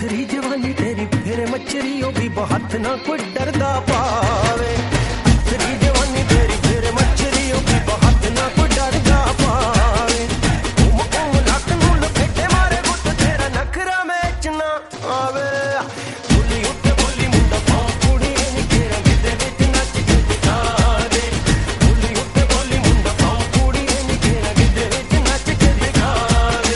पत्थरी जवानी तेरी फिर मछरियों भी बहुत ना कोई डरदा पावे पत्थरी जवानी तेरी फिर मछरियों भी बहुत ना कोई डरदा पावे लक नू लपेटे मारे गुट तेरा नखरा मैच ना आवे बोली उत्ते बोली मुंडा पाओ कुड़ी नी केरा गिद्दे विच नच के दिखा दे बोली उत्ते बोली मुंडा पाओ कुड़ी नी केरा गिद्दे विच नच के दिखा दे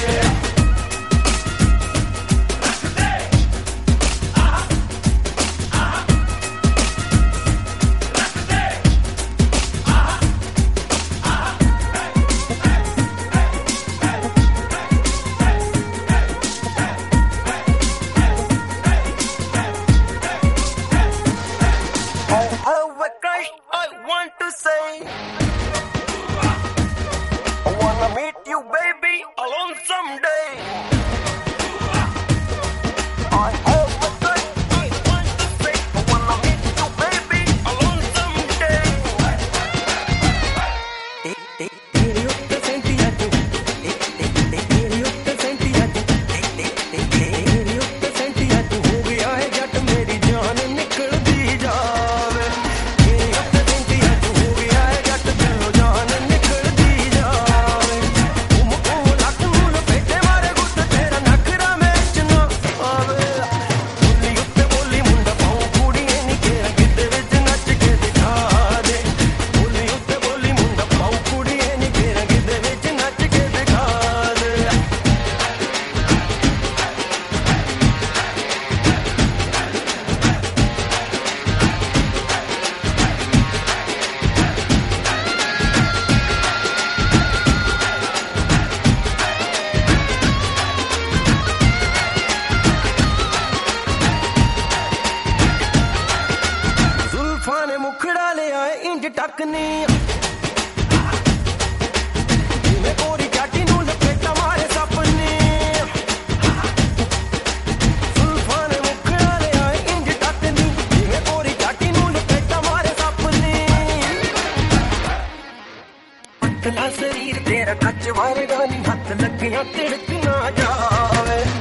शरीर तेरा कच वारगा नी हथ लगिया तिड़क ना जावे